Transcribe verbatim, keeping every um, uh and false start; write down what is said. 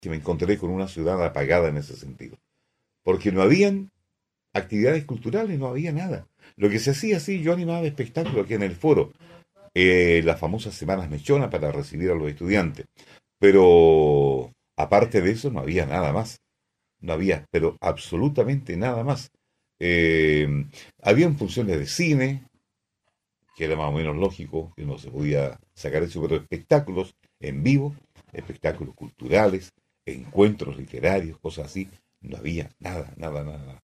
que me encontré con una ciudad apagada en ese sentido. Porque no habían actividades culturales, no había nada. Lo que se hacía así, yo animaba espectáculos aquí en el foro, eh, las famosas semanas mechonas para recibir a los estudiantes. Pero aparte de eso no había nada más. No había, pero absolutamente nada más. Eh, Habían funciones de cine, que era más o menos lógico, que no se podía sacar eso, pero espectáculos en vivo, espectáculos culturales, encuentros literarios, cosas así, no había nada, nada, nada.